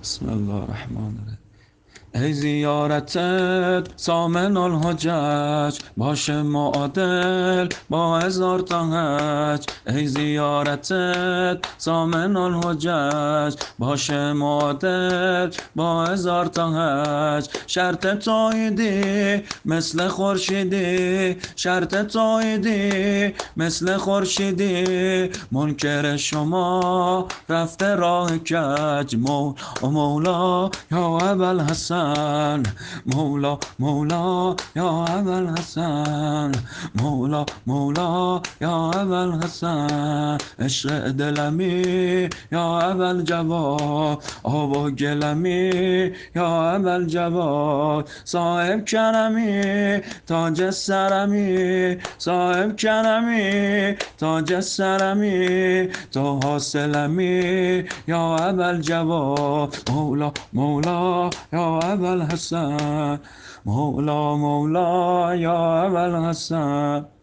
بسم الله الرحمن الرحیم. ای زیارتت سامن الحجج، باشه معادل با هزار تا حج. ای زیارتت سامن الحجج، باشه معادل با هزار تا حج. شرط توحیدی مثل خورشیدی، شرط توحیدی مثل خورشیدی. منکر شما رفته راه کج. مولا یا ابوالحسن، مولا مولا یا ابوالحسن، مولا یا ابوالحسن. عشق دلمی یا ابوالجواد، آب و گلمی یا ابوالجواد. صاحب کرمی تاج سرمی، صاحب کرمی تاج سرمی. تو حاصلمی یا ابوالجواد. مولا یا ابوالحسن، مولا یا ابوالحسن.